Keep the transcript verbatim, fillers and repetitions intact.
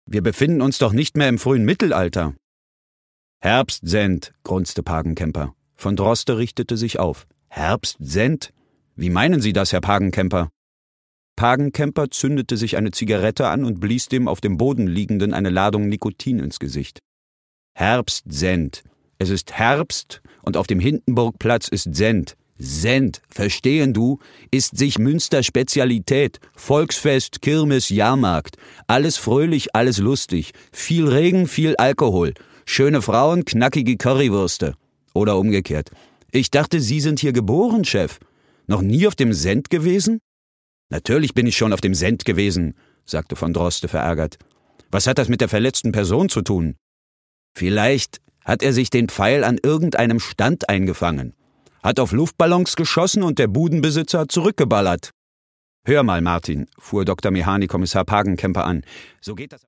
Wir befinden uns doch nicht mehr im frühen Mittelalter. Herbstsend, grunzte Pagenkemper. Von Droste richtete sich auf. Herbstsend? Wie meinen Sie das, Herr Pagenkemper? Pagenkemper zündete sich eine Zigarette an und blies dem auf dem Boden liegenden eine Ladung Nikotin ins Gesicht. Herbstsend. Es ist Herbst und auf dem Hindenburgplatz ist Send. Send, verstehen du, ist sich Münster Spezialität. Volksfest, Kirmes, Jahrmarkt. Alles fröhlich, alles lustig. Viel Regen, viel Alkohol. Schöne Frauen, knackige Currywürste. Oder umgekehrt. Ich dachte, Sie sind hier geboren, Chef. Noch nie auf dem Send gewesen? Natürlich bin ich schon auf dem Send gewesen, sagte von Droste verärgert. Was hat das mit der verletzten Person zu tun? Vielleicht hat er sich den Pfeil an irgendeinem Stand eingefangen, hat auf Luftballons geschossen und der Budenbesitzer hat zurückgeballert. Hör mal, Martin, fuhr Doktor Mehani Kommissar Pagenkemper an, so geht das...